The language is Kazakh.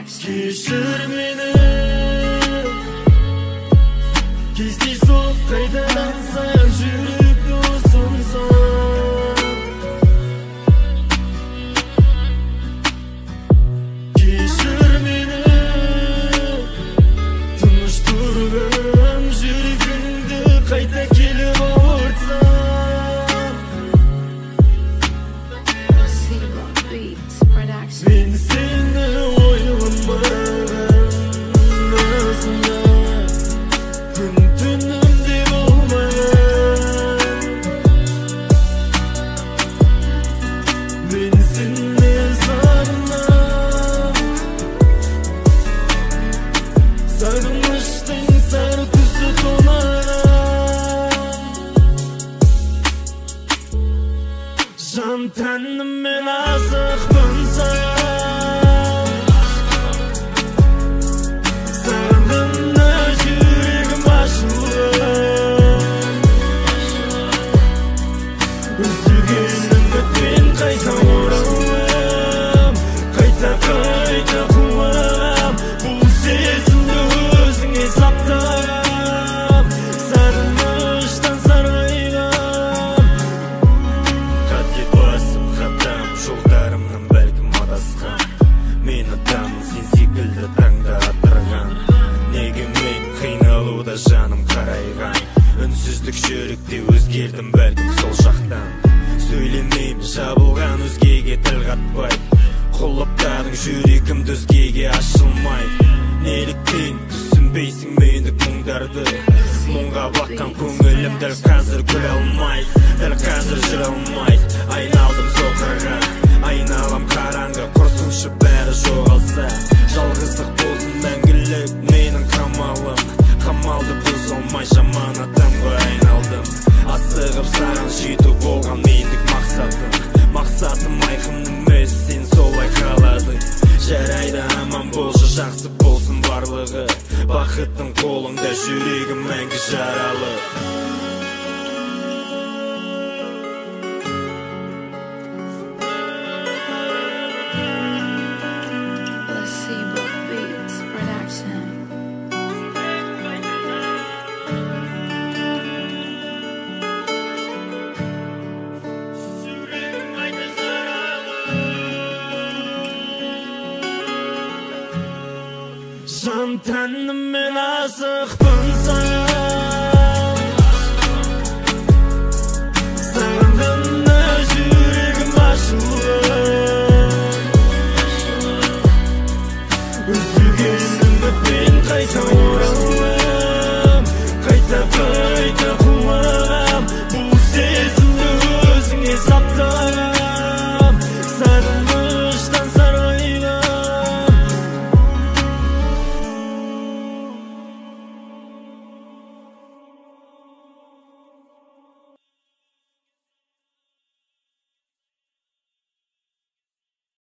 Kешір мені кездейсоқ қайтадан саяқ жүректі ұсынсам Кешір мені тыныш тұрғым жүрегіңді қайта келіп ауыртсам Мен сені ойламаған асында күн түнімде болмаған Мен сені сағынам Сағыныштың сары түсі тонаған Жан тәніммен асықпын саған Сағындымда жүрегім ашылып Үзілген үмітпен қайта оралам Қайта қуам Бұл сезімді өзіңе саптам Сағыныштан сарғайған Қатке басып хаттам жолдарымнан бәлкім адасқан Мен адаммын сен секілді таңда атырған Неге мен қиналуда жаным қарайған Үнсіздік жүректе өзгердім бәлкім сол жақтан Сөйлемеймін жабылған өзгеге тіл қатпай Құлыптадың жүрегімді өзгеге ашылмайды Неліктен түсінбейсің мендік мұңдарды Мұңға баққан көңілім дәл қазір күле алмайды Дәл қазір жүре алмайды Айналдым соқырға айналам қараңғы Құрсыншы бәрі жоғалса Жалғыздық болсын мәңгілік менің қамалым Қамалды бұз алмай жаман адамға айналдым Асығып саған жету болған мендік мақсатым Мақсатым айқын емес сен солай қаладың Жарайды аман болшы жақсы болсын барлығы Бақыттың қолыңда жүрегім мәңгі жаралы Жан тәніммен асықпын саған